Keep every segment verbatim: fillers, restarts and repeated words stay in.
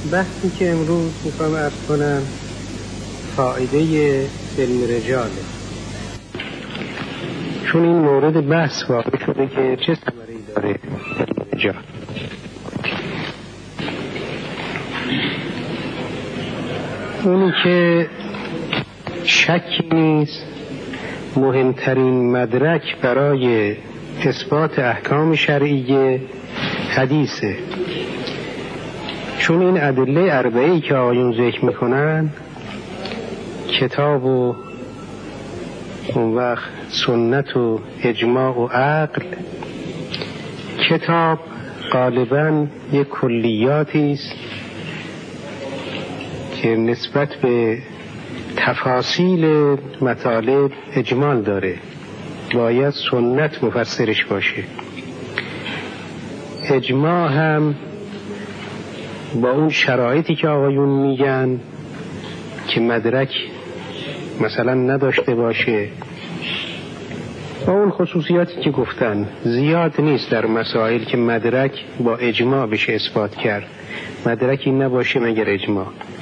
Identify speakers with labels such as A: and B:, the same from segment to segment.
A: بحثی که امروز میخوام عرض کنم فایده علم رجاله، چون این مورد بحث واقع شده که چه ثمره‌ای داره علم رجال. اونی که شکی نیست مهمترین مدرک برای اثبات احکام شرعیه حدیثه، چون این ادله اربعه‌ای که آقایون ذکر میکنن، کتاب و اون وقت سنت و اجماع و عقل، کتاب غالباً یک کلیاتی است که نسبت به تفاصیل مطالب اجمال داره، باید سنت مفسرش باشه. اجماع هم با اون شرایطی که آقایون میگن که مدرک مثلا نداشته باشه، با اون خصوصیاتی که گفتن، زیاد نیست در مسائل که مدرک با اجماع بشه اثبات کرد، مدرکی نباشه مگر اجماع.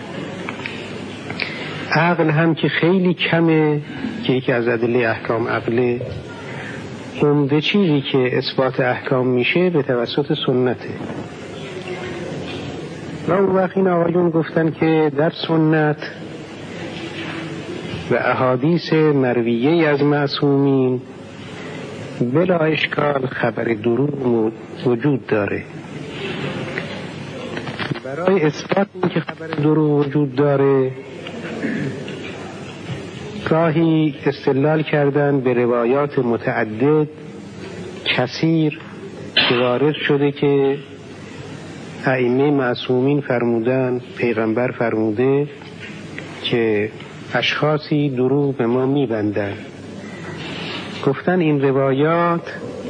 A: عقل هم که خیلی کمه که یکی از ادله احکام عقله، عمده چیزی که اثبات احکام میشه به توسط سنته. و اون وقت این آقایون گفتن که در سنت و احادیث مرویه از معصومین بلا اشکال خبر دروغ وجود داره. برای اثبات این که خبر دروغ وجود داره، گاهی استدلال کردن به روایات متعدد کثیر که وارد شده که ائمه معصومین فرمودن، پیغمبر فرموده که اشخاصی دروغ به ما میبندن. گفتن این روایات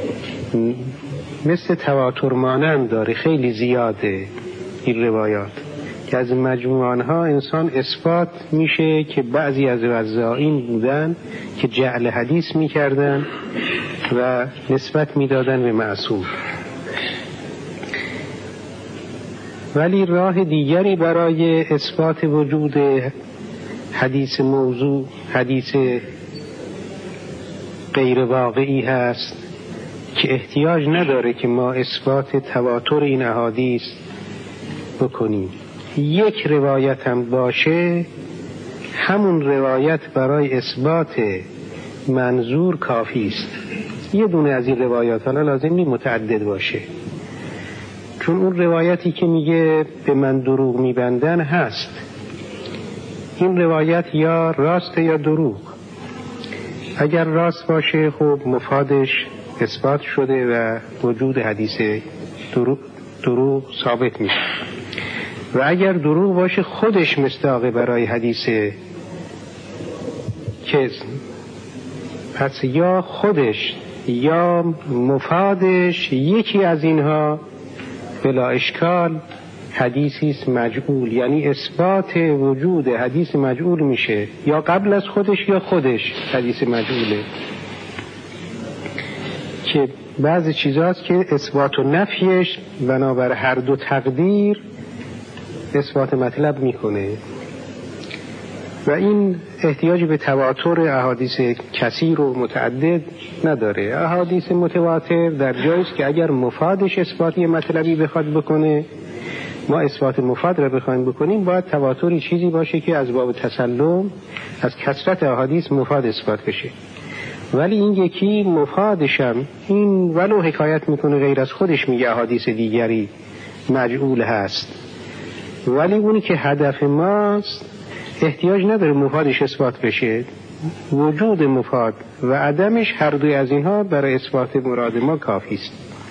A: مثل تواتر مانند داره، خیلی زیاده این روایات که از مجموعانها انسان اثبات میشه که بعضی از وضاعین بودن که جعل حدیث میکردن و نسبت میدادن به معصوم. ولی راه دیگری برای اثبات وجود حدیث موضوع، حدیث غیر واقعی هست که احتیاج نداره که ما اثبات تواتر این احادیث بکنیم. یک روایت هم باشه، همون روایت برای اثبات منظور کافی است. یه دونه از این روایات، حالا لازم نیست متعدد باشه، چون اون روایتی که میگه به من دروغ میبندن هست، این روایت یا راست یا دروغ. اگر راست باشه خب مفادش اثبات شده و وجود حدیث دروغ, دروغ ثابت میشه، و اگر دروغ باشه خودش مصداق برای حدیث کذب. پس یا خودش یا مفادش، یکی از اینها بلا اشکال حدیثی است مجعول، یعنی اثبات وجود حدیث مجعول میشه، یا قبل از خودش یا خودش حدیث مجعوله. که بعضی چیزاست که اثبات و نفیش بنابر هر دو تقدیر اثبات مطلب میکنه، و این احتیاج به تواتر احادیث کثیر و متعدد نداره. احادیث متواتر در جاییست که اگر مفادش اثباتی مطلبی بخواد بکنه، ما اثبات مفاد را بخوایم بکنیم، باید تواتری چیزی باشه که از باب تسلم از کثرت احادیث مفاد اثبات بشه. ولی این یکی مفادشم این ولو حکایت میکنه غیر از خودش، میگه احادیث دیگری مجعول هست، ولی اونی که هدف ماست احتیاج نداره مفادش اثبات بشه. وجود مفاد و عدمش، هر دوی از اینها برای اثبات مراد ما کافی است.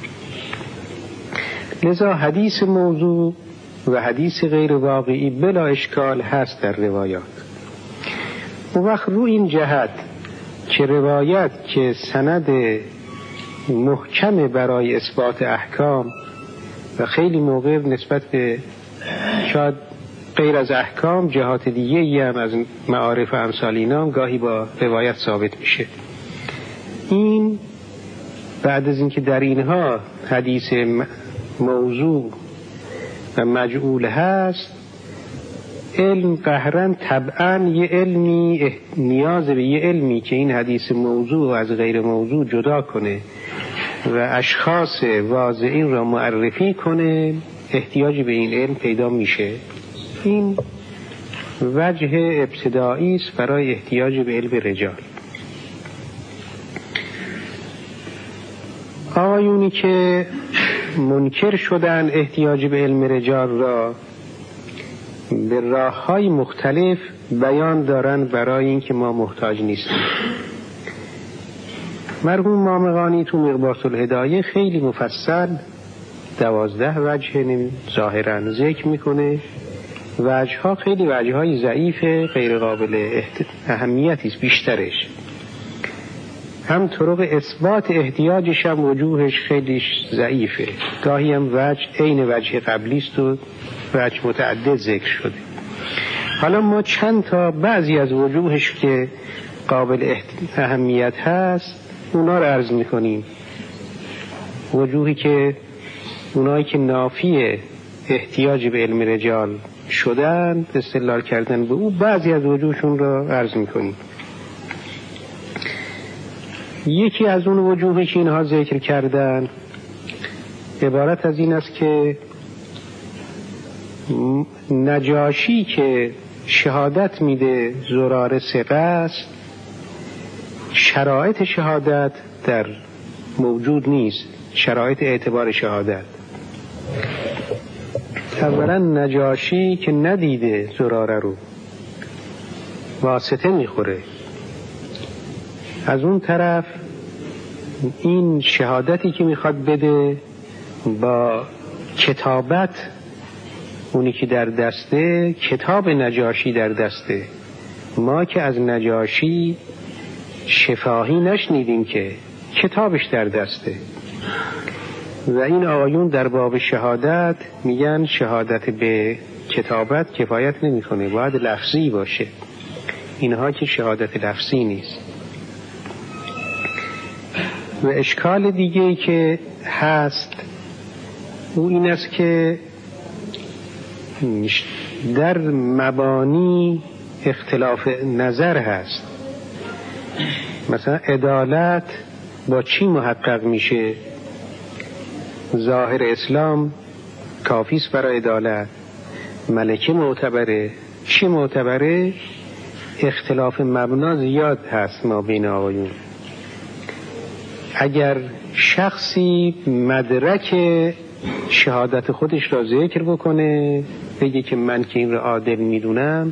A: لذا حدیث موضوع و حدیث غیر واقعی بلا اشکال هست در روایات. و وقت رو این جهت که روایت که سند محکم برای اثبات احکام و خیلی موقع نسبت به شاید غیر از احکام جهات دیگه ای هم از معارف و امثال اینا گاهی با روایت ثابت میشه. این بعد از اینکه در اینها حدیث موضوع و مجعول هست، علم قهرن طبعا یه علمی نیاز به یه علمی که این حدیث موضوع از غیر موضوع جدا کنه و اشخاص واضعین را معرفی کنه، احتیاجی به این علم پیدا میشه. این وجه ابتدایی است برای احتیاج به علم رجال. آقایونی که منکر شدن احتیاج به علم رجال را به راه‌های مختلف بیان دارن برای اینکه ما محتاج نیستیم. مرحوم مامقانی تو مغباط الهدایه خیلی مفصل دوازده وجه ظاهرا ذکر میکنه. وجه‌ها خیلی وجه‌های ضعیفه، غیر قابل اهمیتی است بیشترش. هم طرق اثبات احتیاجش هم وجوهش خیلی ضعیفه. گاهی هم وجه عین وجه قبلی است و وجه متعدد ذکر شده. حالا ما چند تا بعضی از وجوهش که قابل اهمیت هست اونا رو عرض میکنیم. وجوهی که اونایی که نافی احتیاج به علم رجال شدن، استدلال کردن به او، بعضی از وجوهشون رو عرض میکنیم. یکی از اون وجوهی که اینها ذکر کردن عبارت از این است که نجاشی که شهادت میده زراره ثقه است، شرایط شهادت در موجود نیست، شرایط اعتبار شهادت. اولا نجاشی که ندیده زراره رو واسطه میخوره. از اون طرف این شهادتی که میخواد بده با کتابت، اونی که در دسته، کتاب نجاشی در دسته. ما که از نجاشی شفاهی نشنیدیم که کتابش در دسته. و این آقایون در باب شهادت میگن شهادت به کتابت کفایت نمیکنه، باید لفظی باشه. اینها که شهادت لفظی نیست. و اشکال دیگه‌ای که هست او این است که در مبانی اختلاف نظر هست. مثلا عدالت با چی محقق میشه؟ ظاهر اسلام کافیست برای عدالت. ملکه معتبره. چی معتبره؟ اختلاف مبنا زیاد هست ما بین آقایون. اگر شخصی مدرک شهادت خودش را ذکر بکنه، بگه که من که این را عادل میدونم،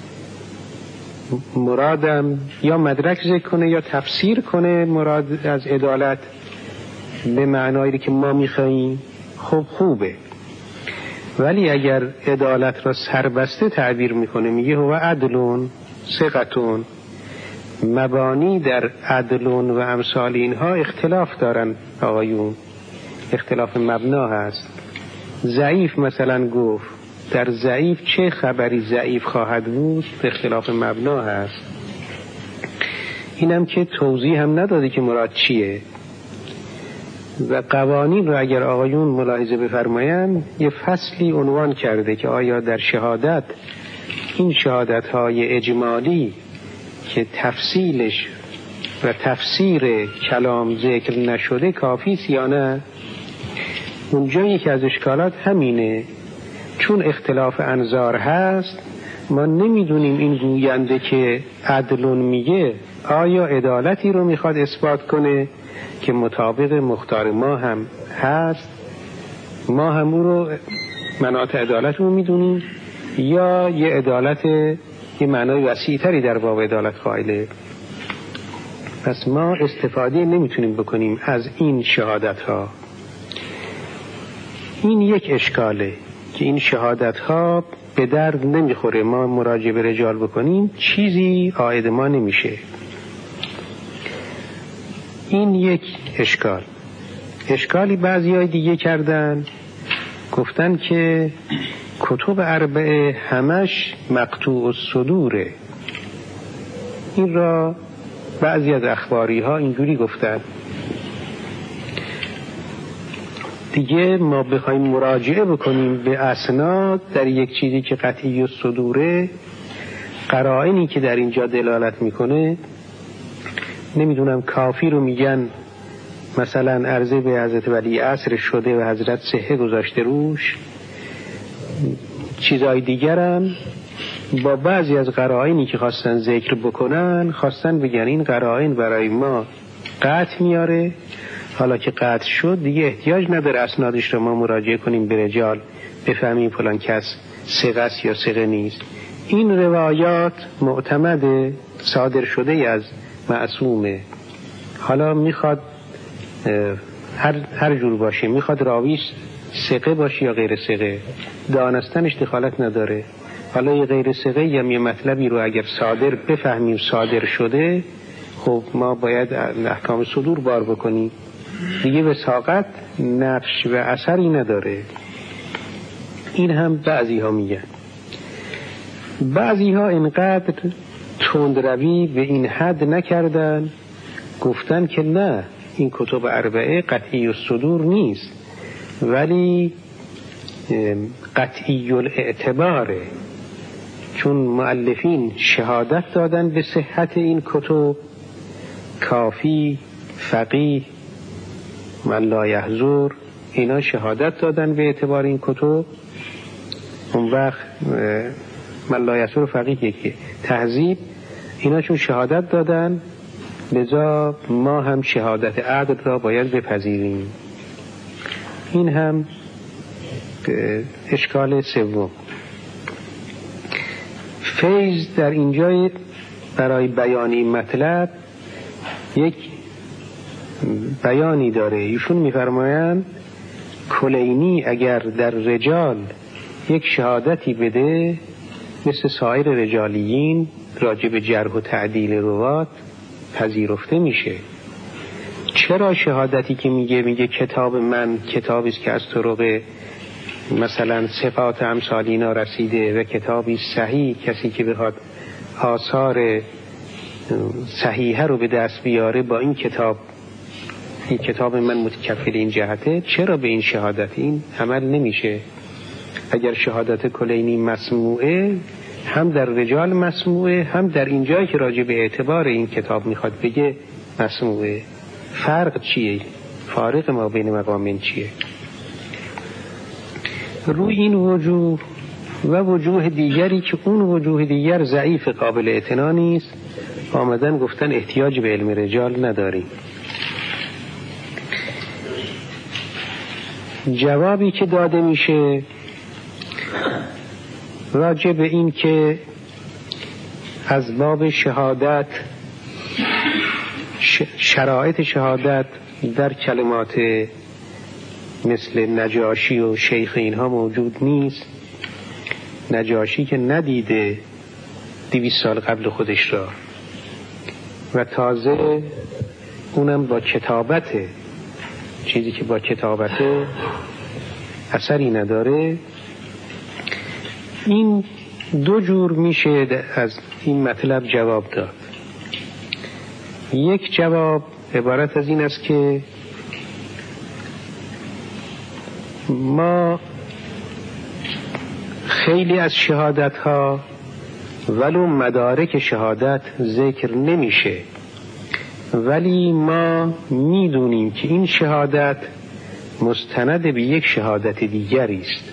A: مرادم یا مدرک ذکر کنه یا تفسیر کنه مراد از عدالت به معنایی که ما میخواییم، خب خوبه. ولی اگر عدالت را سربسته تعبیر میکنه، میگه هو عدلون ثقتون، مبانی در عدلون و امثال اینها اختلاف دارن آقایون، اختلاف مبنا هست. ضعیف مثلا گفت، در ضعیف چه خبری ضعیف خواهد بود؟ اختلاف مبنا هست. اینم که توضیح هم نداده که مراد چیه. و قوانین رو اگر آقایون ملاحظه بفرمایند یه فصلی عنوان کرده که آیا در شهادت این شهادت های اجمالی که تفصیلش و تفسیر کلام ذکر نشده کافیست یا نه؟ اونجا یکی از اشکالات همینه، چون اختلاف انظار هست ما نمیدونیم این گوینده که عدلون میگه آیا عدالتی رو میخواد اثبات کنه که مطابق مختار ما هم هست، ما هم او رو مناط عدالت رو میدونیم، یا یه عدالت یه معنای وسیع‌تری در باب عدالت قائله. پس ما استفاده نمیتونیم بکنیم از این شهادت ها. این یک اشکاله که این شهادت ها به درد نمیخوره، ما مراجعه به رجال بکنیم چیزی عائد ما نمیشه. این یک اشکال. اشکالی بعضی های دیگه کردن، گفتن که کتب اربعه همش مقطوع الصدوره. این را بعضی از اخباری ها اینجوری گفتن. دیگه ما بخوایم مراجعه بکنیم به اسناد در یک چیزی که قطعی و صدوره، قرائنی که در اینجا دلالت میکنه، نمیدونم کافی رو میگن مثلا عرضه به حضرت ولی عصر شده و حضرت صحه گذاشته روش، چیزهای دیگرم با بعضی از قرائنی که خواستن ذکر بکنن خواستن بگن این قرائن برای ما قطع میاره، حالا که قطع شد دیگه احتیاج نداره اسنادش رو ما مراجعه کنیم به رجال بفهمیم فلان کس ثقه است یا ثقه نیست. این روایات معتمد صادر شده از معصومه. حالا میخواد هر هر جور باشه، میخواد راویش ثقه باشه یا غیر ثقه، دانستنش دخالت نداره. حالا یه غیر ثقه یا یه مطلبی رو اگر صادر بفهمیم صادر شده، خب ما باید احکام صدور بار بکنیم دیگه، وثاقت نقش و اثری نداره. این هم بعضی ها میگن. بعضی ها اینقدر تندروی به این حد نکردن، گفتن که نه، این کتب اربعه قطعی الصدور نیست ولی قطعی الاعتباره، چون مؤلفین شهادت دادن به صحت این کتب. کافی، فقیه، من لا یحضر، اینا شهادت دادن به اعتبار این کتب. اون وقت من لا یحضر فقیه یکی، تهذیب، اینا چون شهادت دادن لذا ما هم شهادت عدل را باید بپذیریم. این هم اشکال سوم. فیض در اینجا برای بیان این مطلب یک بیانی داره. ایشون میفرمایند کلینی اگر در رجال یک شهادتی بده مثل سایر رجالیین راجع به جرح و تعدیل روات پذیرفته میشه. چرا شهادتی که میگه میگه کتاب من کتابی است که از طرق مثلا صفات امثال اینا رسیده و کتابی صحیح، کسی که بخواد آثار صحیحه رو به دست بیاره با این کتاب، این کتاب من متکفل این جهته، چرا به این شهادت این عمل نمیشه؟ اگر شهادت کلینی مسموعه، هم در رجال مسموعه، هم در این جایی که راجع به اعتبار این کتاب میخواد بگه مسموعه. فرق چیه؟ فارق ما بین مقامین چیه؟ روی این وجوه و وجوه دیگری که اون وجوه دیگر ضعیف قابل اعتنا نیست، آمدن گفتن احتیاج به علم رجال نداریم. جوابی که داده میشه راجع به این که از باب شهادت، شرایط شهادت در کلمات مثل نجاشی و شیخ اینها موجود نیست. نجاشی که ندیده دویست سال قبل خودش را و تازه اونم با کتابته، چیزی که با کتابته اثری نداره. این دو جور میشه از این مطلب جواب داد. یک جواب عبارت از این است که ما خیلی از شهادت ها ولو مدارک شهادت ذکر نمیشه، ولی ما میدونیم که این شهادت مستند به یک شهادت دیگری است،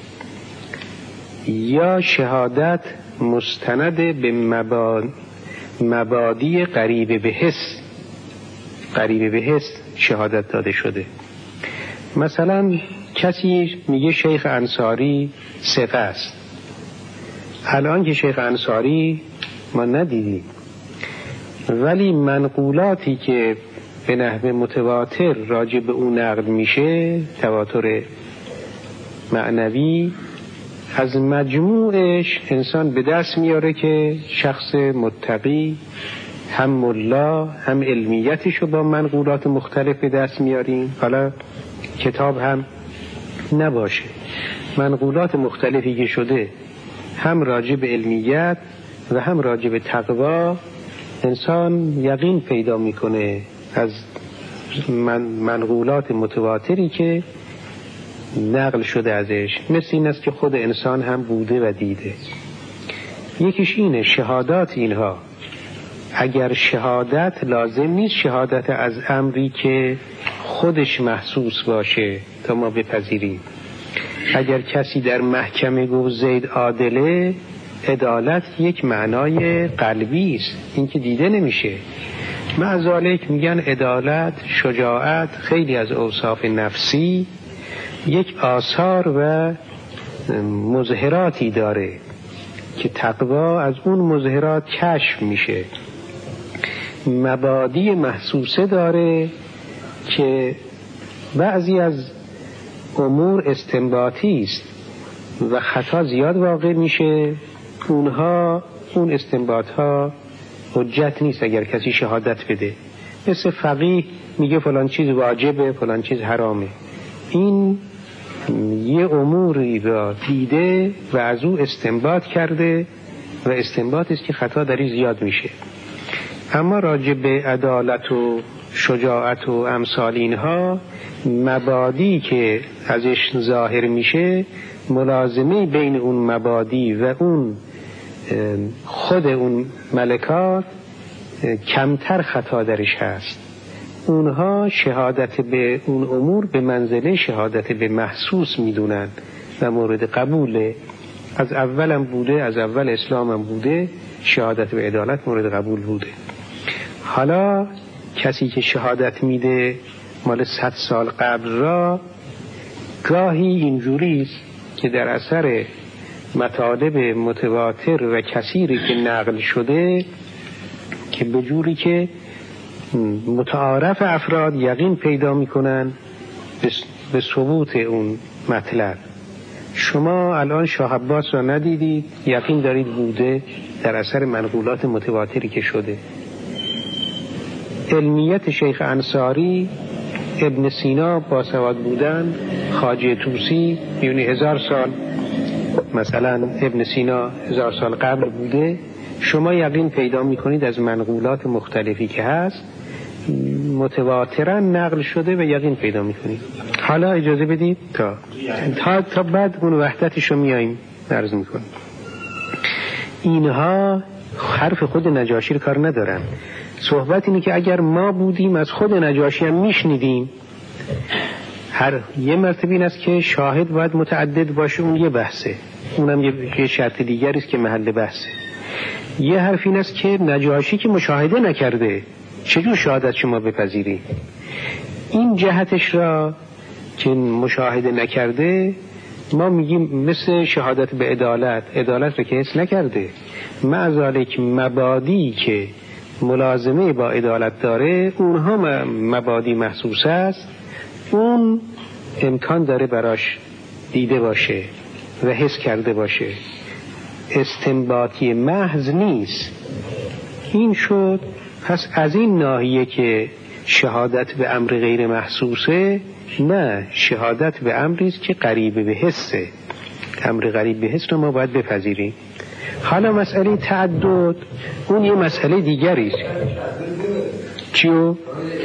A: یا شهادت مستند به مباد مبادی قریب به حس قریب به حس شهادت داده شده. مثلا کسی میگه شیخ انصاری ثقه است. الان که شیخ انصاری ما ندیدیم، ولی منقولاتی که به نحو متواتر راجع به اون نقل میشه، تواتر معنوی، از مجموعش انسان به دست میاره که شخص متقی، هم ملا هم علمیتش رو با منقولات مختلف به دست میاریم. حالا کتاب هم نباشه، منقولات مختلفی که شده هم راجع به علمیت و هم راجع به تقوا، انسان یقین پیدا میکنه از من منقولات متواتری که نقل شده ازش، مثل این است که خود انسان هم بوده و دیده. یکیش اینه شهادات اینها، اگر شهادت لازم نیست شهادت از امری که خودش محسوس باشه تا ما بپذیریم. اگر کسی در محکمه گفت زید عادله، عدالت یک معنای قلبی است، این که دیده نمیشه. مع ذالک میگن عدالت، شجاعت، خیلی از اوصاف نفسی یک آثار و مظهراتی داره که تقوا از اون مظهرات کشف میشه. مبادی محسوسه داره که بعضی از امور استنباطی است و خطا زیاد واقع میشه، اونها اون استنباط ها حجت نیست اگر کسی شهادت بده. مثل فقیه میگه فلان چیز واجبه، فلان چیز حرامه. این یه اموری را دیده و از او استنباط کرده و استنباط است که خطا دری زیاد میشه. اما راجع به عدالت و شجاعت و امثال اینها، مبادی که ازش ظاهر میشه، ملازمه بین اون مبادی و اون خود اون ملکات کمتر خطا درش هست. اونها شهادت به اون امور به منزله شهادت به محسوس میدونن و مورد قبوله. از اولم بوده، از اول اسلامم بوده، شهادت به عدالت مورد قبول بوده. حالا کسی که شهادت میده مال صد سال قبل را، گاهی اینجوری است که در اثر مطالب متواتر و کثیری که نقل شده که به جوری که متعارف افراد یقین پیدا میکنن به ثبوت اون مطلب. شما الان شاه عباس را ندیدید، یقین دارید بوده در اثر منقولات متواتری که شده. علمیت شیخ انصاری، ابن سینا باسواد بودن، خواجه طوسی میونی هزار سال، مثلا ابن سینا هزار سال قبل بوده، شما یقین پیدا میکنید از منقولات مختلفی که هست متواترا نقل شده و یقین پیدا میکنید. حالا اجازه بدید تا تا, تا بعد اون وحدتش رو میاییم عرض میکنیم. اینها حرف خود نجاشی رو کار ندارن. صحبت اینه که اگر ما بودیم از خود نجاشی هم میشنیدیم. هر یه مرتبه این است که شاهد باید متعدد باشه، اون یه بحثه، اونم یه شرط دیگری است که محل بحثه. یه حرف این است که نجاشی که مشاهده نکرده چجور شهادت شما بپذیری؟ این جهتش را که مشاهده نکرده ما میگیم مثل شهادت به عدالت، عدالت را که حس نکرده. مع ذالک مبادی که ملازمه با عدالت داره اونها مبادی محسوس است، اون امکان داره براش دیده باشه و حس کرده باشه، استنباطی محض نیست. این شد. پس از این ناحیه که شهادت به امر غیر محسوسه، نه، شهادت به امری است که قریب به حسه. امر قریب به حس رو ما باید بپذیریم. حالا مسئله تعدد اون یه مسئله دیگری است. چیو؟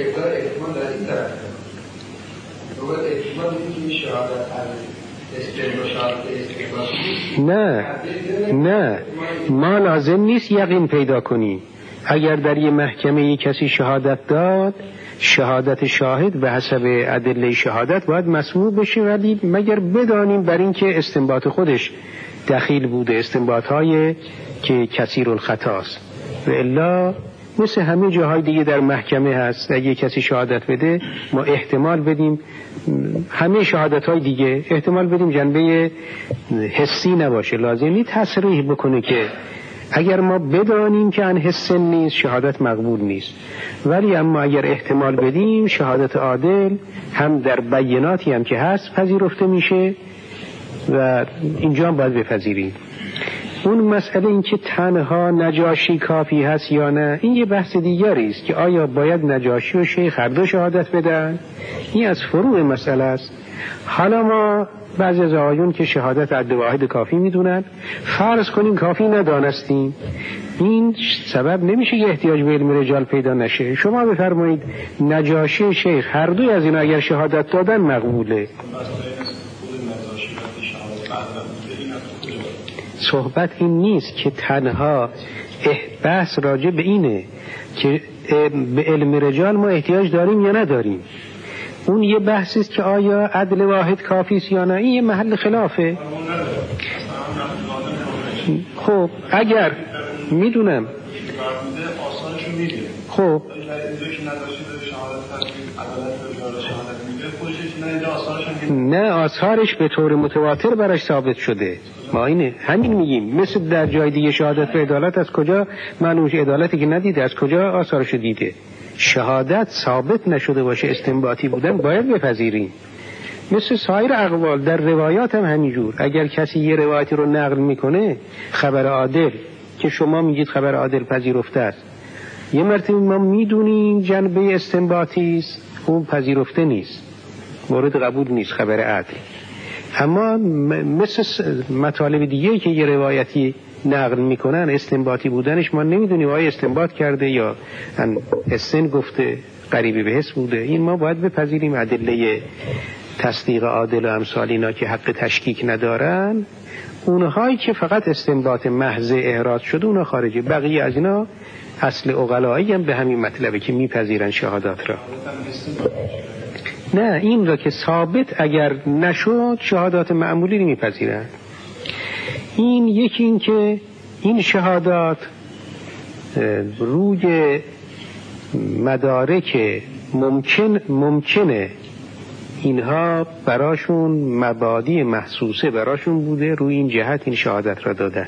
A: نه نه ما لازم نیست یقین پیدا کنیم. اگر در یه محکمه یک کسی شهادت داد، شهادت شاهد به حسب ادله شهادت باید مسموع بشه، ولی مگر بدانیم بر این که استنباط خودش دخیل بوده، استنباط های که کثیر الخطاست. و الا مثل همه جاهای دیگه در محکمه هست، اگه کسی شهادت بده ما احتمال بدیم، همه شهادت های دیگه احتمال بدیم جنبه حسی نباشه، لازمی تصریح بکنه که اگر ما بدانیم که ان حس نیست شهادت مقبول نیست. ولی اما اگر احتمال بدیم شهادت عادل هم در بیاناتی هم که هست پذیرفته میشه و اینجا هم باید بپذیریم. اون مسئله این که تنها نجاشی کافی هست یا نه، این یه بحث دیگری است که آیا باید نجاشی و شیخ هر دو شهادت بدن؟ این از فروع مسئله است. حالا ما بعضی از آقایون که شهادت عد واحد کافی میدونن، فرض کنیم کافی ندانستیم، این سبب نمیشه که احتیاج به علم رجال پیدا نشه. شما بفرمایید نجاشی و شیخ هر دوی از اینا اگر شهادت دادن مقبوله. صحبت این نیست که تنها بحث راجع به اینه که به علم رجال ما احتیاج داریم یا نداریم. اون یه بحثی است که آیا عدل واحد کافی است یا نه. این یه محل خلافه. خب اگر میدونم خب نه آثارش به طور متواتر براش ثابت شده. ما اینه همین میگیم، مثل در جای دیگه شهادت به عدالت از کجا منوش عدالتی که ندیده از کجا آثارش دیده. شهادت ثابت نشده باشه استنباطی بودن باید بپذیریم. مثل سایر اقوال در روایات هم همینجور. اگر کسی یه روایتی رو نقل میکنه خبر عادل که شما میگید خبر عادل پذیرفته است، یه مرتبه ما میدونیم جنبه استنباطی است، اون پذیرفته نیست، مورد قبول نیست خبر عادل. اما مثل مطالب دیگه که یه روایتی نقل میکنن استنباطی بودنش ما نمیدونیم آیا استنباط کرده یا استن گفته قریب به حس بوده. این ما باید بپذیریم ادله تصدیق عادل و امثال اینا که حق تشکیک ندارن، اونهایی که فقط استنباط محض احراز شده اونا خارجه. بقیه از اینا اصل عقلایی هم به همین مطلبه که میپذیرن شهادات را. نه این را که ثابت اگر نشد شهادات معمولی رو میپذیرن. این یکی این که این شهادات روی مدارک ممکن ممکنه اینها براشون مبادی محسوسه براشون بوده، روی این جهت این شهادت را دادن.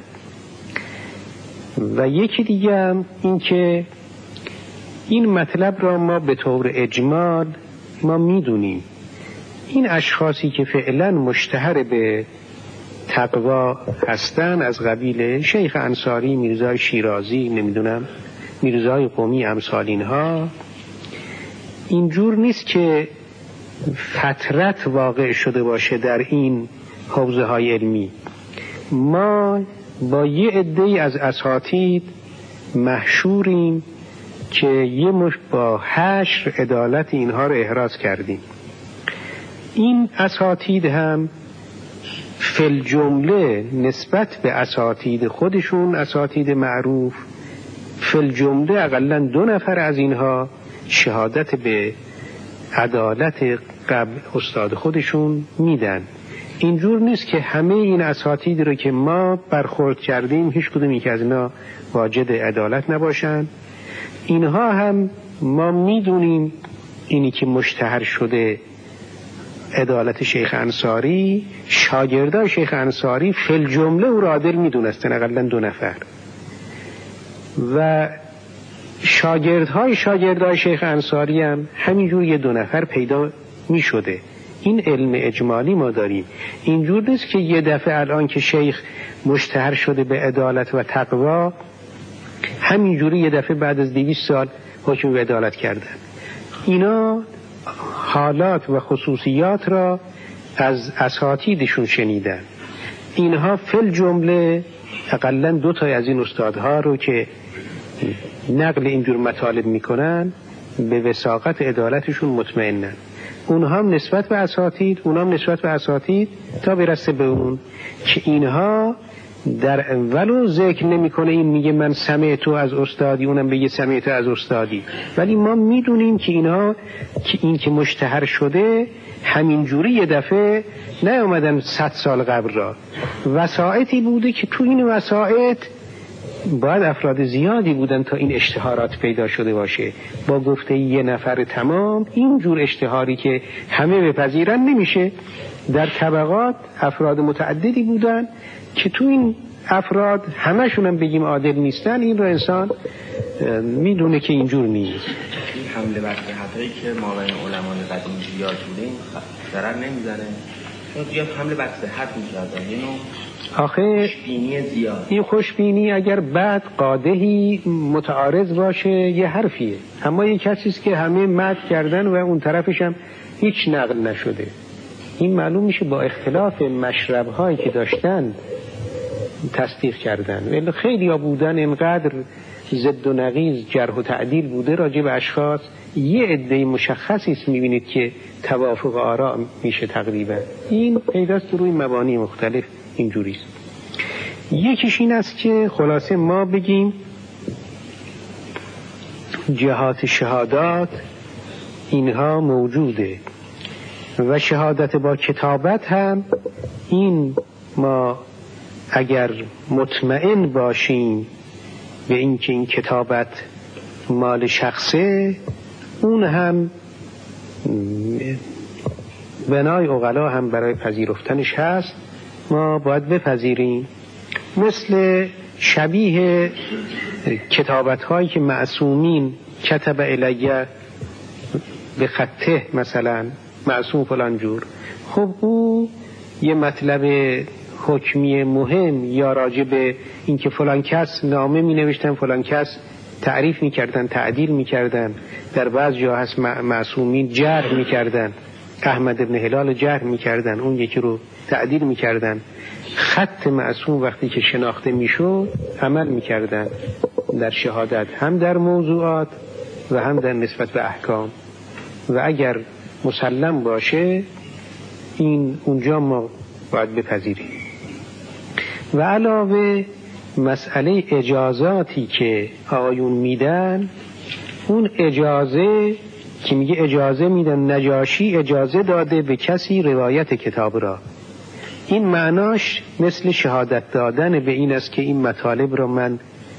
A: و یکی دیگه هم این که این مطلب را ما به طور اجمال ما میدونیم این اشخاصی که فعلا مشتهر به تقوا هستن از قبیل شیخ انصاری، میرزای شیرازی، نمیدونم میرزای قمی، امثال اینها، اینجور نیست که فترت واقع شده باشه در این حوزه های علمی. ما با یه عده‌ای از اساتید محشوریم که یه مش با حشر عدالت اینها رو احراز کردیم. این اساتید هم فل جمله نسبت به اساتید خودشون، اساتید معروف، فل جمله اقلا دو نفر از اینها شهادت به عدالت قبل استاد خودشون میدن. اینجور نیست که همه این اساتید رو که ما برخورد کردیم هیچ کدومی که از اینا واجد عدالت نباشن. اینها هم ما میدونیم اینی که مشتهر شده عدالت شیخ انصاری، شاگردای شیخ انصاری فل جمله او را عادل میدونستن، اقلا دو نفر، و شاگردهای شاگردای شیخ انصاری هم همینجور یه دو نفر پیدا می شده. این علم اجمالی ما داریم. اینجور نیست که یه دفعه الان که شیخ مشتهر شده به عدالت و تقوا همینجوری یه دفعه بعد از دویست سال حکم به عدالت کردن. اینا حالات و خصوصیات را از اساتیدشون شنیدن. اینها فل جمله اقلا دو تا از این استادها رو که نقل اینجور مطالب میکنن به وثاقت عدالتشون مطمئنن. اونها هم نسبت به اساتید، اونها هم نسبت به اساتید تا برسه به اون که اینها در ولو ذکر نمیکنه، این میگه من سمعتو از استادی، اونم بگه سمعتو از استادی، ولی ما میدونیم که اینها که این که مشتهر شده همینجوری یه دفعه نیامدن صد سال قبل را، وسائطی بوده که تو این وسائط باید افراد زیادی بودن تا این اشتهارات پیدا شده باشه. با گفته یه نفر تمام اینجور اشتهاری که همه بپذیرن نمیشه. در طبقات افراد متعددی بودن که تو این افراد همشون هم بگیم عادل نیستن، این رو انسان میدونه که اینجور نیست.
B: این حمله بر صحتایی که ما بین علمان قدیم زیاد بودیم ضرر نمیزنه؟ چون زیاد حمله بر صحت میکردن. اینو
A: آخه
B: خوشبینی زیاد، این
A: خوشبینی اگر بعد قادهی متعارض باشه یه حرفیه، اما یه کسیست که همه مد کردن و اون طرفش هم هیچ نقل نشده. این معلوم میشه با اختلاف مشرب هایی که داشتن تصدیق کردن. ولی خیلی ها بودن اینقدر ضد و نقیض جرح و تعدیل بوده راجع به اشخاص، یه عده مشخصی است میبینید که توافق آراء میشه تقریبا. این پیداست روی مبانی مختلف اینجوریست. یکیش این است که خلاصه ما بگیم جهات شهادات اینها موجوده و شهادت با کتابت هم این ما اگر مطمئن باشیم به اینکه این کتابت مال شخصه، اون هم بنای عقلا هم برای پذیرفتنش هست، ما باید بپذیریم. مثل شبیه کتابت هایی که معصومین کتب الیه به خطه، مثلا معصوم فلان جور، خب او یه مطلب حکمی مهم یا راجع به اینکه فلان کس نامه می نوشتن، فلان کس تعریف می کردن، تعدیل می کردن، در بعض جا هست معصومین جرح می کردن، احمد ابن هلال جرح می کردن، اون یکی رو تعدیل می کردن. خط معصوم وقتی که شناخته می شد عمل می کردن در شهادت، هم در موضوعات و هم در نسبت به احکام، و اگر مسلم باشه این اونجا ما باید بپذیریم. و علاوه مسئله اجازاتی که آقایون میدن، اون اجازه که میگه اجازه میدن، نجاشی اجازه داده به کسی روایت کتاب را، این معناش مثل شهادت دادن به این است که این مطالب را من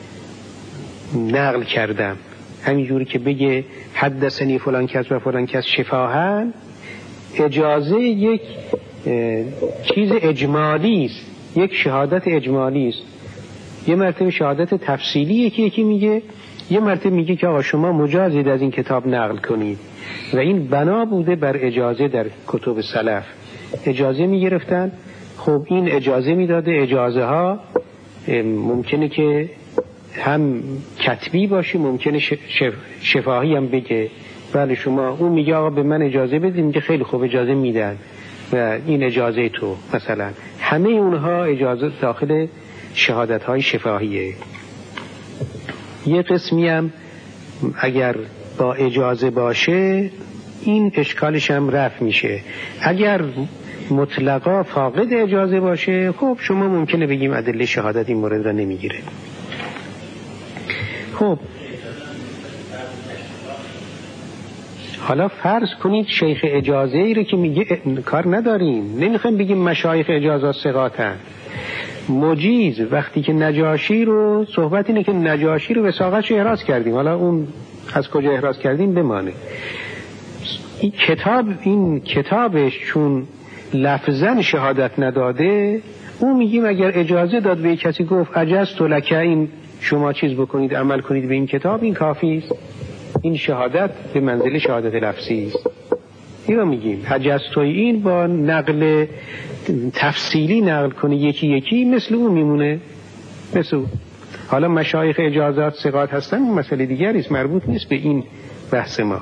A: نقل کردم، همینجوری که بگه حدثنی فلان کس و فلان کس شفاهن. اجازه یک چیز اجمالی است، یک شهادت اجمالی است. یه مرتبه شهادت تفصیلی یکی یکی میگه، یه مرتبه میگه که آقا شما مجازید از این کتاب نقل کنید، و این بنا بوده بر اجازه. در کتب سلف اجازه میگرفتن، خب این اجازه میداده. اجازه ها ممکنه که هم کتبی باشه، ممکنه شف... شفاهی هم بگه بله شما، اون میگه آقا به من اجازه بدید، میگه خیلی خوب اجازه میدن و این اجازه تو، مثلا همه اونها اجازه داخل شهادت های شفاهیه. یه قسمی هم اگر با اجازه باشه این اشکالش هم رفع میشه. اگر مطلقا فاقد اجازه باشه، خب شما ممکنه بگیم ادله شهادت این مورد را نمیگیره. خب حالا فرض کنید شیخ اجازه ای رو که میگه کار نداریم، نمیخوایم بگیم مشایخ اجازه ثقاتن. مجیز وقتی که نجاشی رو، صحبت اینه که نجاشی رو وثاقتش احراز کردیم، حالا اون از کجا احراز کردیم بمانه. این کتاب این کتابش چون لفظاً شهادت نداده، اون میگیم اگر اجازه داد به کسی گفت اجازت لک این شما چیز بکنید، عمل کنید به این کتاب، این کافی است. این شهادت به منزله شهادت لفظی است. اینو میگیم حجزتو، این با نقل تفصیلی نقل کنه یکی یکی مثل اون میمونه، مثل اون. حالا مشایخ اجازات ثقات هستن، این مسئله دیگری است، مربوط نیست به این بحث ما.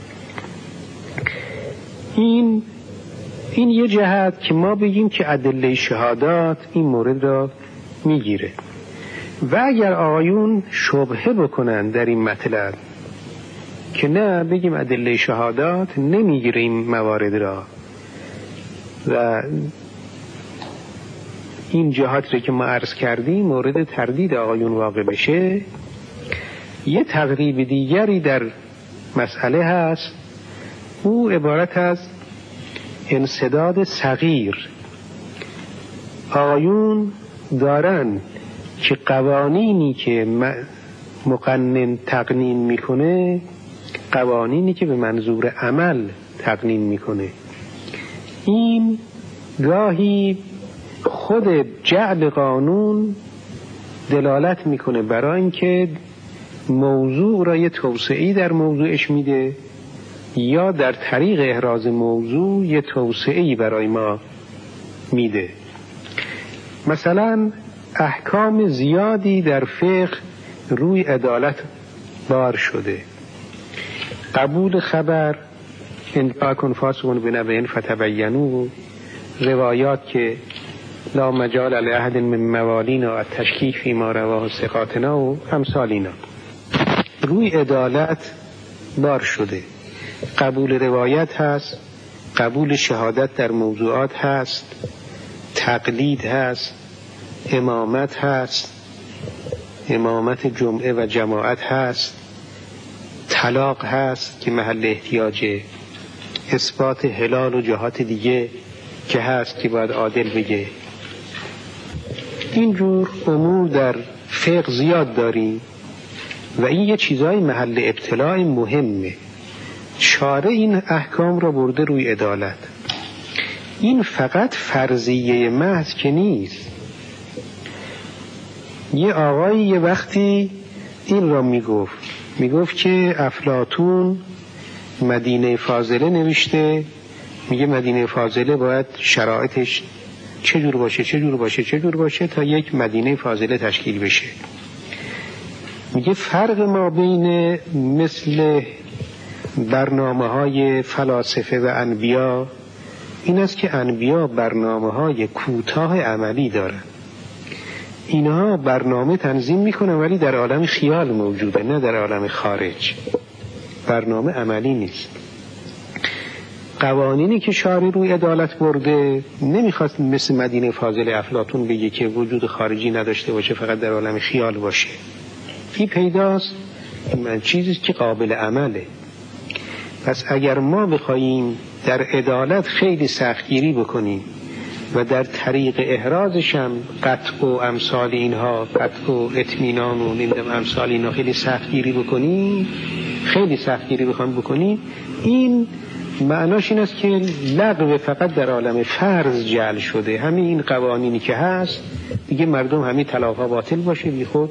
A: این این یه جهت که ما بگیم که ادله شهادات این مورد را میگیره. و اگر آقایون شبهه بکنن در این مطلب که نه، بگیم ادله شهادات نمیگیره این موارد را، و این جهات رو که ما عرض کردیم مورد تردید آقایون واقع بشه، یه تقریب دیگری در مسئله هست، او عبارت از انسداد صغیر. آقایون دارن که قوانینی که مقنن تقنین میکنه، قوانینی که به منظور عمل تقنین میکنه، این گاهی خود جعل قانون دلالت میکنه برای اینکه موضوع را یه توسعه‌ای در موضوعش میده، یا در طریق احراز موضوع یه توسعه‌ای برای ما میده. مثلا احکام زیادی در فقه روی عدالت بار شده. قبول خبر، ان جاءکم فاسق بنبأ فتبینوا، روایات که لا مجال لأحد من موالینا التشکیک فیما رواه ثقاتنا و امثال اینا، روی عدالت بار شده. قبول روایت هست، قبول شهادت در موضوعات هست، تقلید هست، امامت هست، امامت جمعه و جماعت هست، طلاق هست که محل احتیاجه، اثبات هلال و جهات دیگه که هست که باید عادل بگه. اینجور امور در فقه زیاد داریم و این یه چیزای محل ابتلاع مهمه. شارع این احکام را برده روی عدالت. این فقط فرضیه محض که نیست. یه آقایی یه وقتی این را میگفت میگفت که افلاطون مدینه فاضله نوشته، میگه مدینه فاضله باید شرایطش چجور باشه چجور باشه چجور باشه تا یک مدینه فاضله تشکیل بشه. میگه فرق ما بین مثل برنامه های فلاسفه و انبیا این است که انبیا برنامه های کوتاه عملی دارن، اینها برنامه تنظیم میکنن ولی در عالم خیال موجوده، نه در عالم خارج، برنامه عملی نیست. قوانینی که شارع روی عدالت برده نمیخواست مثل مدینه فاضله افلاطون بگه که وجود خارجی نداشته باشه، فقط در عالم خیال باشه. این پیداست من چیزی که قابل عمله. پس اگر ما بخوایم در عدالت خیلی سختگیری بکنیم و در طریق احرازش هم قطع و امثال اینها، قطع و اطمینان و نمیدونم امثال اینها خیلی سختگیری بکنیم خیلی سختگیری بخوایم بکنیم، این معناش این است که لغو فقط در عالم فرض جعل شده. همین این قوانینی که هست دیگه مردم همین طلاق‌ها باطل باشه، بی خود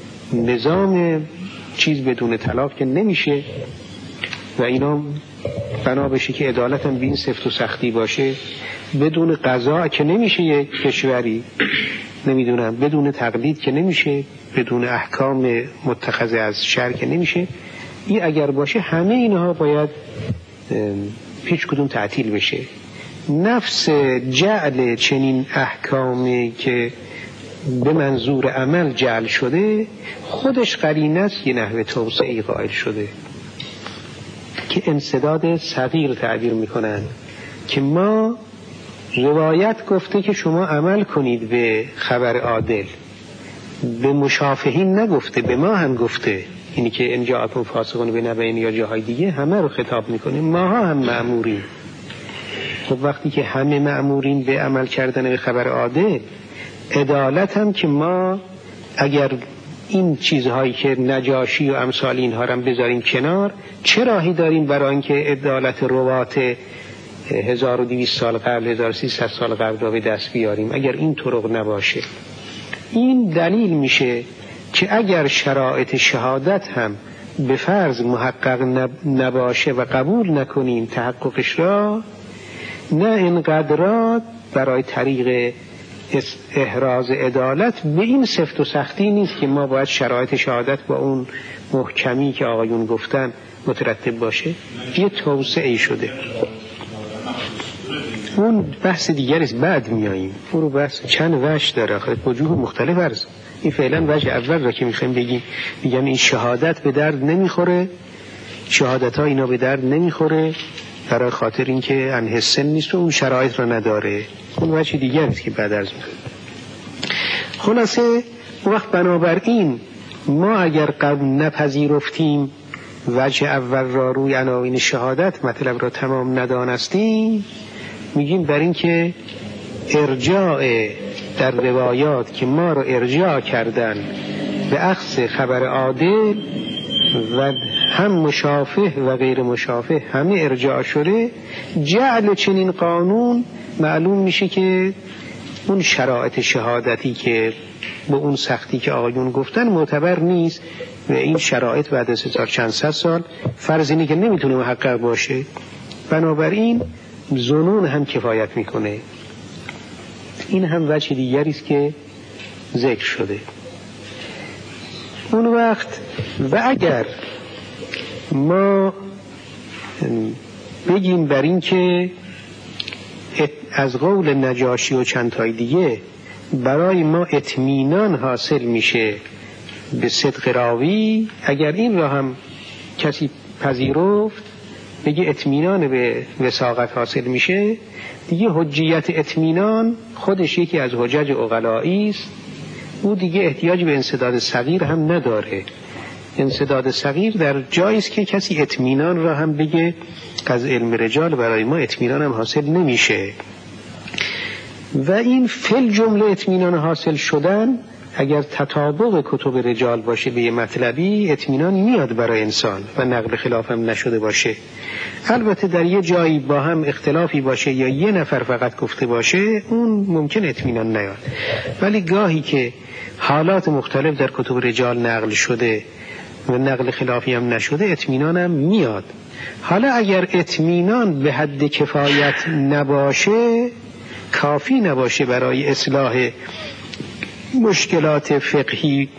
A: نظام چیز بدون طلاق که نمیشه و اینا بنا بشه که عدالت هم بین سفت و سختی باشه. بدون قضا که نمیشه یک کشوری، نمیدونم بدون تقلید که نمیشه، بدون احکام متخذ از شرع که نمیشه. این اگر باشه همه اینها باید هیچ کدوم تعطیل بشه. نفس جعل چنین احکامی که به منظور عمل جعل شده خودش قرینه است که نحو توسعه قائل شده که انسداد صغیر تعبیر میکنن که ما روایت گفته که شما عمل کنید به خبر عادل، به مشافهین نگفته، به ما هم گفته. اینی که ان جاءکم فاسقون بنبأ یا جاهای دیگه همه رو خطاب میکنه، ماها هم مأموریم. خب وقتی که همه مأمورین به عمل کردن به خبر عادل، عدالت هم که ما اگر این چیزهایی که نجاشی و امثال اینها رو بذاریم کنار، چه راهی داریم برای اینکه عدالت روات هزار و دویست سال قبل هزار و سیصد سال قبل را به دست بیاریم اگر این طرق نباشه؟ این دلیل میشه که اگر شرایط شهادت هم به فرض محقق نباشه و قبول نکنیم تحققش را، نه اینقدر برای طریق احراز عدالت به این سفت و سختی نیست که ما باید شرایط شهادت با اون محکمی که آقایون گفتن مترتب باشه. یه توسعه شده. اون بحث دیگریست، بعد میاییم اون بحث چند وجه داره، وجوه مختلف عرض. این فعلا وجه اول را که میخوایم بگیم، میگم این شهادت به درد نمیخوره، شهادت ها اینا به درد نمیخوره برای خاطر اینکه انه سن نیست و اون شرایط را نداره. اون وجه دیگریست که بعد عرض میکنم. خلاصه وقت بنابراین ما اگر قبل نپذیرفتیم وجه اول را روی عناوین شهادت مطلب را تمام ندانستیم، میگیم بر این که ارجاع در روایات که ما را ارجاع کردن به اخذ خبر عادل و هم مشافه و غیر مشافه همه ارجاع شده، جعل چنین قانون معلوم میشه که اون شرایط شهادتی که با اون سختی که آقایون گفتن معتبر نیست و این شرایط بعد از هزار چند صد سال فرض اینه که نمیتونه محقق باشه. بنابراین ظنون هم کفایت میکنه. این هم وجه دیگری است که ذکر شده. اون وقت و اگر ما بگیم بر این که از قول نجاشی و چند تای دیگه برای ما اطمینان حاصل میشه به صدق راوی، اگر این را هم کسی پذیرفت بگه اطمینان به وثاقت حاصل میشه، دیگه حجیت اطمینان خودش یکی از حجج عقلایی است او دیگه احتیاج به انسداد صغیر هم نداره. انسداد صغیر در جایی است که کسی اطمینان را هم بگه از علم رجال برای ما اطمینان هم حاصل نمیشه. و این فل جمله اطمینان حاصل شدن اگر تطابق کتب رجال باشه به یه مطلبی اطمینان میاد برای انسان و نقل خلاف هم نشده باشه. البته در یه جایی با هم اختلافی باشه یا یه نفر فقط گفته باشه اون ممکن اطمینان نیاد، ولی گاهی که حالات مختلف در کتب رجال نقل شده و نقل خلافی هم نشده اطمینان هم میاد. حالا اگر اطمینان به حد کفایت نباشه، کافی نباشه برای اصلاح مشکلات فقهی،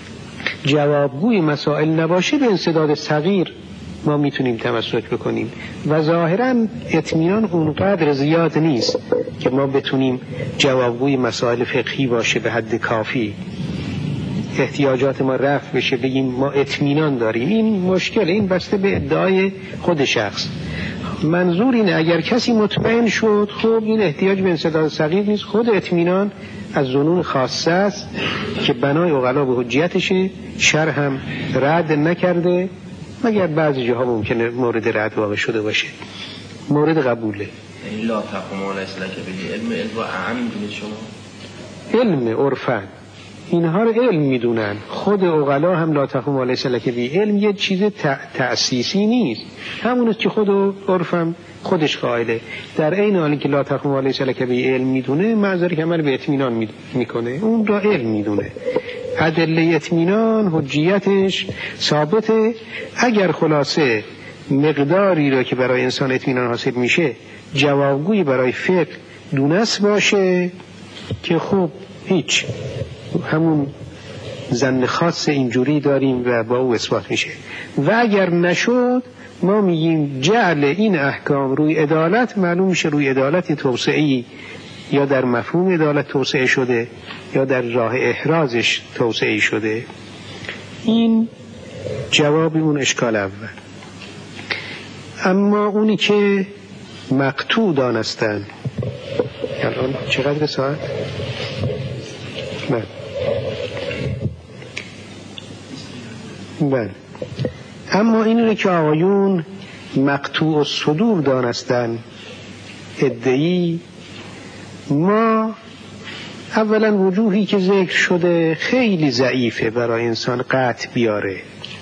A: جوابگوی مسائل نباشه، به انسداد صغیر ما میتونیم تمسک بکنیم و ظاهرا اطمینان اونقدر زیاد نیست که ما بتونیم جوابگوی مسائل فقهی باشه به حد کافی، احتیاجات ما رفع بشه بگیم ما اطمینان داریم. این مشکل، این بسته به ادعای خود شخص. منظور اینه اگر کسی مطمئن شد خب این احتیاج به انسداد صغیر نیست، خود اطمینان از ظنون خاصه است که بنای عقلا به حجیتشه، شرع هم رد نکرده مگر بعضی جاها ممکنه مورد رد واقع شده باشه، مورد قبوله.
B: این لا تقوم علی اسلک بگی علم علم و اعم میدونید شما؟
A: علم عرفن اینها رو علم میدونن، خود عقلا هم لا تقوم علی اسلک بگی. علم یه چیز تأسیسی نیست، همونه که خود عرفم خودش قائله. در این حالی که لا تقوم علی اسلک بگی علم میدونه، معذری که عمل به اطمینان میکنه، اون را علم میدونه. ادله اطمینان حجیتش ثابته. اگر خلاصه مقداری را که برای انسان اطمینان حاصل میشه جوابگویی برای فقه دونست باشه که خوب هیچ، همون ظن خاص اینجوری داریم و با او اثبات میشه. و اگر نشد ما میگیم جعل این احکام روی عدالت، معلوم میشه روی عدالت توسعه‌ای یا در مفهوم عدالت توسعه شده یا در راه احرازش توسعه شده. این جواب اون اشکال اول. اما اونی که مقطوع دانستن، الان چقدر ساعت؟ بله بله. اما اینو که آقایون مقطوع الصدور دانستن ادعی، ما اولا وجوهی که ذکر شده خیلی ضعیفه برای انسان قطع بیاره.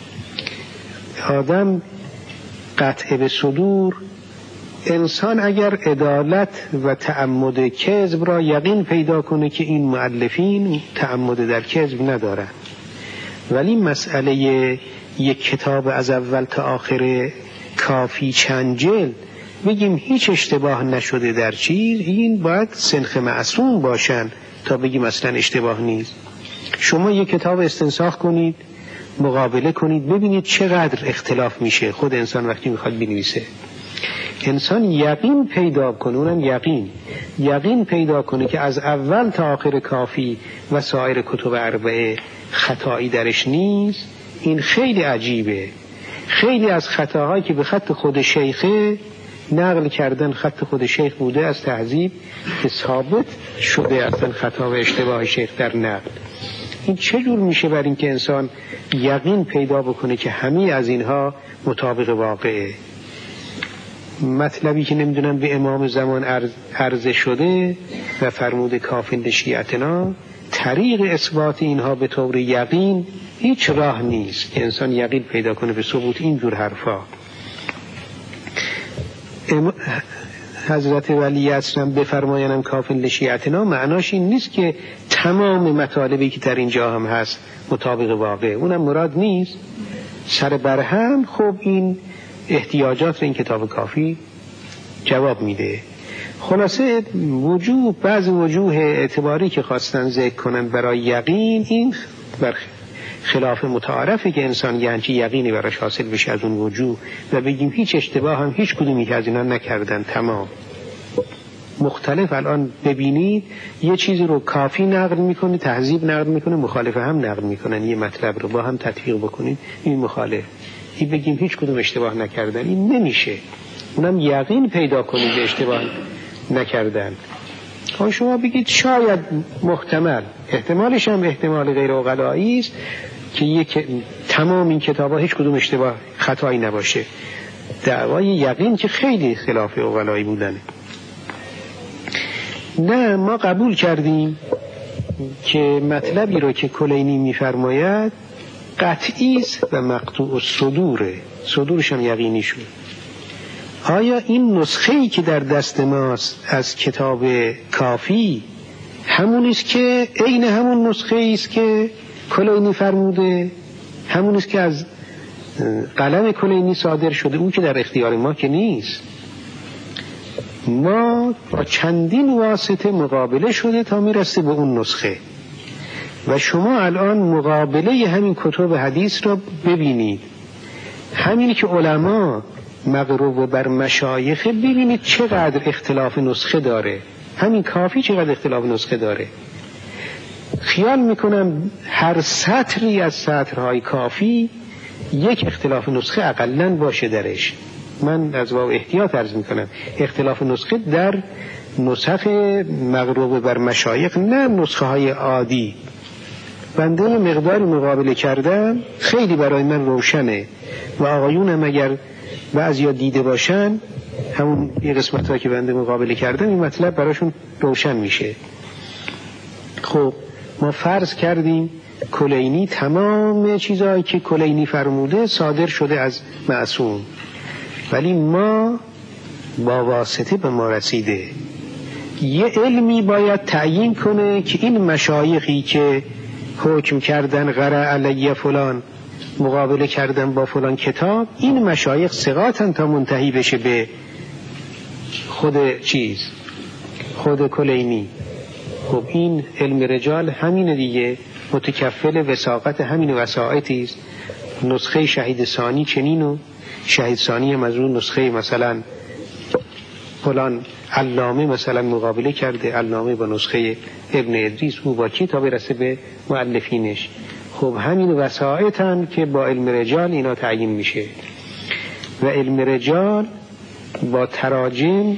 A: آدم قطع به صدور، انسان اگر عدالت و تعمد کذب را یقین پیدا کنه که این مؤلفین تعمد در کذب ندارن، ولی مسئله یک کتاب از اول تا آخر کافی چند جلد بگیم هیچ اشتباه نشده در چیز، این باید سنخ معصوم باشن تا بگیم اصلا اشتباه نیست. شما یک کتاب استنساخ کنید، مقابله کنید، ببینید چقدر اختلاف میشه. خود انسان وقتی میخواد بنویسه، انسان یقین پیدا کنه، اونم یقین یقین پیدا کنه که از اول تا آخر کافی و سایر کتب اربعه خطایی درش نیست، این خیلی عجیبه. خیلی از خطاهایی که به خط خود شیخه نقل کردن، خط خود شیخ بوده از تهذیب که ثابت شده اصلا خطا و اشتباه شیخ در نقل. این چجور میشه بر این که انسان یقین پیدا بکنه که همه از اینها مطابق واقعه؟ مطلبی که نمیدونم به امام زمان عرضه شده و فرمود کافل شیعتنا، طریق اثبات اینها به طور یقین هیچ راه نیست که انسان یقین پیدا کنه به ثبوت اینجور حرفا. حضرت ولی اصلا بفرمایانم کافل شیعتنا معناش این نیست که تمام مطالبی که در اینجا هم هست مطابق واقع، اونم مراد نیست. سر برهم خب این احتیاجات این کتاب کافی جواب میده. خلاصه وجوه بعض وجوه اعتباری که خواستن ذکر کنن برای یقین، این بر خلاف متعارفه که انسان یه همچین یقینی براش حاصل بشه از اون وجوه و بگیم هیچ اشتباه هم هیچ کدومی که از اینا نکردن. تمام مختلف الان ببینید یه چیزی رو کافی نقل میکنه، تهذیب نقل میکنه، مخالف هم نقل میکنن، یه مطلب رو با هم تطبیق بکنید این مخالف، این بگیم هیچ کدوم اشتباه نکردن، این نمیشه. اونم یقین پیدا کنید اشتباه نکردن. ها شما بگید شاید محتمل، احتمالش هم احتمال غیر عقلایی است که یک تمام این کتاب‌ها هیچ کدوم اشتباه خطایی نباشه. دعوای یقین که خیلی خلاف عقلایی بودنه. نه، ما قبول کردیم که مطلبی رو که کلینی میفرماید قطعی است و مقطوع الصدوره، صدورش هم یقینی شد. آیا این نسخه‌ای که در دست ماست از کتاب کافی همون است که عین همون نسخه‌ای است که کلینی فرموده، همون است که از قلم کلینی صادر شده؟ اون که در اختیار ما که نیست. ما با چندین واسطه مقابله شده تا میرسه به اون نسخه و شما الان مقابله همین کتب حدیث را ببینید، همین که علما مغروب بر مشایخ، ببینید چقدر اختلاف نسخه داره. همین کافی چقدر اختلاف نسخه داره. خیال میکنم هر سطری از سطرهای کافی یک اختلاف نسخه اقلن باشه درش. من از باب احتیاط عرض میکنم اختلاف نسخه در نسخ مغروب بر مشایخ، نه نسخه های عادی. بنده مقداری مقابله کردم، خیلی برای من روشنه و آقایون هم اگر بعضیا دیده باشن همون یه قسمت ها که بنده مقابله کردم این مطلب براشون روشن میشه. خب ما فرض کردیم کلینی تمام چیزهایی که کلینی فرموده صادر شده از معصوم، ولی ما با واسطه به ما رسیده. یه علمی باید تعیین کنه که این مشایخی که حکم کردن قرأ علیه فلان، مقابله کردن با فلان کتاب، این مشایخ ثقاتن تا منتهی بشه به خود چیز، خود کلینی. خب این علم رجال همین دیگه، متکفل وثاقت همین وسائطی است. نسخه شهید ثانی چنینو، شهید ثانی هم از اون نسخه مثلا فلان علامه مثلا مقابله کرده، علامه با نسخه ابن ادریس، او با کی تا برسه به مؤلفینش. خب همین وسائطن که با علم رجال اینا تعیین میشه و علم رجال با تراجم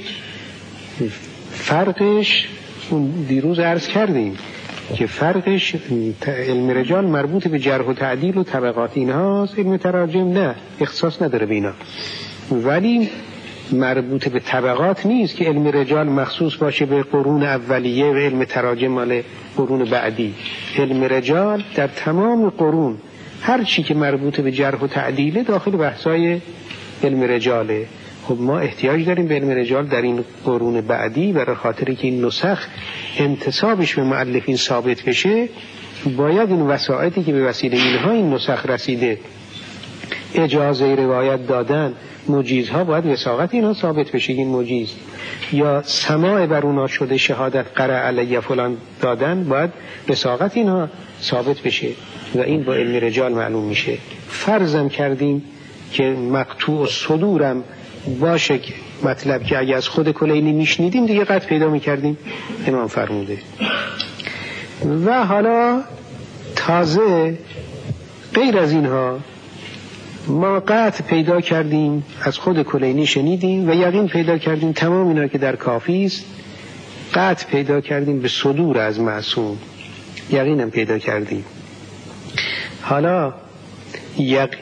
A: فرقش دیروز عرض کردیم که فرقش علم رجال مربوط به جرح و تعدیل و طبقات اینهاست، علم تراجم نه، اختصاص نداره به اینا، ولی مربوط به طبقات نیست که علم رجال مخصوص باشه به قرون اولیه و علم تراجم مال قرون بعدی. علم رجال در تمام قرون هر چی که مربوط به جرح و تعدیل داخل بحثای علم رجاله. خب ما احتیاج داریم به علم رجال در این قرون بعدی، برای خاطری که این نسخ انتسابش به مؤلفین ثابت بشه باید این وسائطی که به وسیله اینها این نسخ رسیده اجازه روایت دادن، مجیزها، باید وثاقت اینها ثابت بشه. این مجیز یا سماع بر اونا شده، شهادت قرأ علیه فلان دادن، باید وثاقت اینها ثابت بشه و این با علم رجال معلوم میشه. فرضم کردیم که مقطوع صدورم باشه که مطلب که اگه از خود کلینی میشنیدیم دیگه قطع پیدا میکردیم امام فرموده. و حالا تازه غیر از اینها ما قطع پیدا کردیم از خود کلینی شنیدیم و یقین پیدا کردیم تمام اینا که در کافی است، قطع پیدا کردیم به صدور از معصوم، یقینم پیدا کردیم. حالا یق...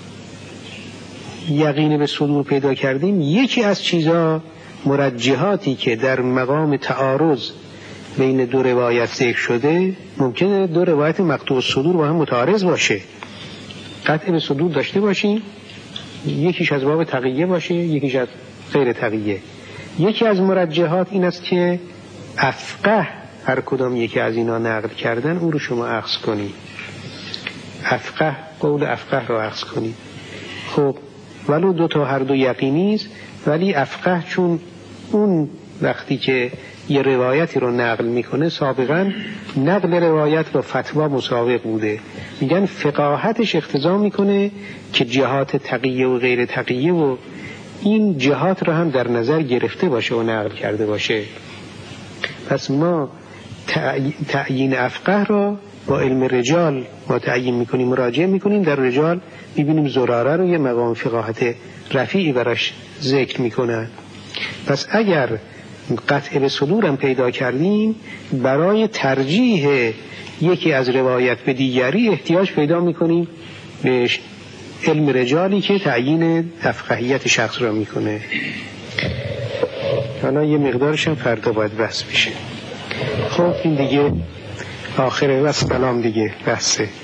A: یقین به صدور پیدا کردیم. یکی از چیزا مرجحاتی که در مقام تعارض بین دو روایت ذکر شده، ممکنه دو روایت مقطوع الصدور با هم متعارض باشه، قطع به صدور داشته باشیم، یکیش از باب تقیه باشه یکیش از غیر تقیه. یکی از مرجحات این است که افقه هر کدام یکی از اینا نقل کردن اون رو شما اخذ کنید، افقه قول افقه رو اخذ کنید. خب ولو دو تا هر دو یقینی است، ولی افقه چون اون وقتی که یه روایتی رو نقل میکنه سابقا نقل روایت با فتوا مسابق بوده، میگن فقاهتش اقتضا میکنه که جهات تقیه و غیر تقیه و این جهات رو هم در نظر گرفته باشه و نقل کرده باشه. پس ما تعیین افقه را با علم رجال ما تعیین میکنیم، مراجعه میکنیم در رجال، میبینیم زراره رو یه مقام فقاهت رفیعی براش ذکر میکنن. پس اگر قطع به صدور هم پیدا کردیم، برای ترجیح یکی از روایت به دیگری احتیاج پیدا میکنیم به علم رجالی که تعیین افقهیت شخص را میکنه. حالا یه مقدارش هم فردا باید بحث بشه. خب این دیگه آخره و سلام دیگه بحثه.